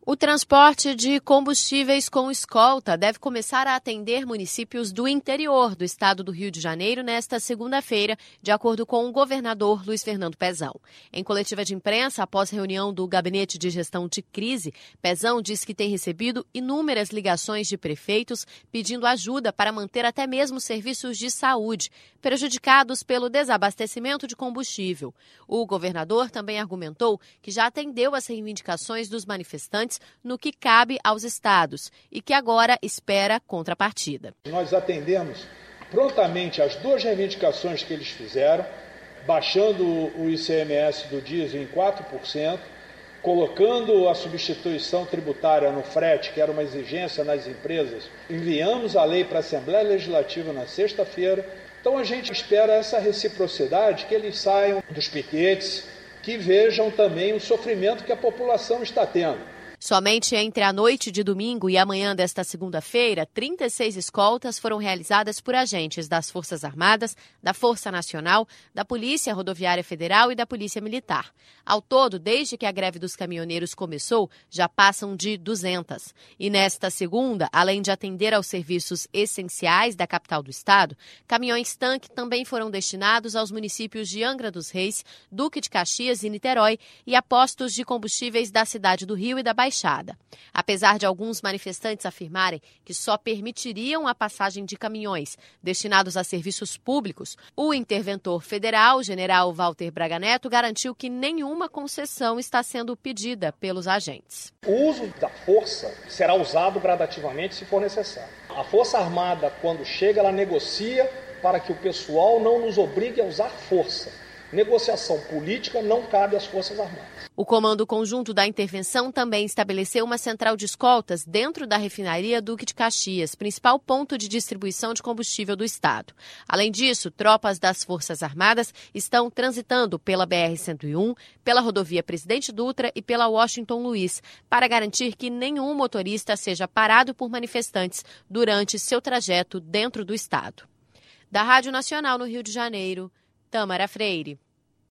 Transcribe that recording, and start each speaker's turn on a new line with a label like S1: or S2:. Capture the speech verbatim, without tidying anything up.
S1: O transporte de combustíveis com escolta deve começar a atender municípios do interior do estado do Rio de Janeiro nesta segunda-feira, de acordo com o governador Luiz Fernando Pezão. Em coletiva de imprensa, após reunião do Gabinete de Gestão de Crise, Pezão disse que tem recebido inúmeras ligações de prefeitos pedindo ajuda para manter até mesmo serviços de saúde, prejudicados pelo desabastecimento de combustível. O governador também argumentou que já atendeu às reivindicações dos manifestantes no que cabe aos estados e que agora espera contrapartida.
S2: Nós atendemos prontamente as duas reivindicações que eles fizeram, baixando o I C M S do diesel em quatro por cento, colocando a substituição tributária no frete, que era uma exigência nas empresas. Enviamos a lei para a Assembleia Legislativa na sexta-feira. Então a gente espera essa reciprocidade, que eles saiam dos piquetes, que vejam também o sofrimento que a população está tendo.
S1: Somente entre a noite de domingo e a manhã desta segunda-feira, trinta e seis escoltas foram realizadas por agentes das Forças Armadas, da Força Nacional, da Polícia Rodoviária Federal e da Polícia Militar. Ao todo, desde que a greve dos caminhoneiros começou, já passam de duzentas. E nesta segunda, além de atender aos serviços essenciais da capital do estado, caminhões-tanque também foram destinados aos municípios de Angra dos Reis, Duque de Caxias e Niterói e a postos de combustíveis da cidade do Rio e da Baixada. Apesar de alguns manifestantes afirmarem que só permitiriam a passagem de caminhões destinados a serviços públicos, o interventor federal, general Walter Braga Neto, garantiu que nenhuma concessão está sendo pedida pelos agentes.
S3: O uso da força será usado gradativamente se for necessário. A Força Armada, quando chega, ela negocia para que o pessoal não nos obrigue a usar força. Negociação política não cabe às Forças Armadas.
S1: O Comando Conjunto da Intervenção também estabeleceu uma central de escoltas dentro da refinaria Duque de Caxias, principal ponto de distribuição de combustível do estado. Além disso, tropas das Forças Armadas estão transitando pela B R cento e um, pela rodovia Presidente Dutra e pela Washington Luiz, para garantir que nenhum motorista seja parado por manifestantes durante seu trajeto dentro do estado. Da Rádio Nacional no Rio de Janeiro, Tâmara Freire.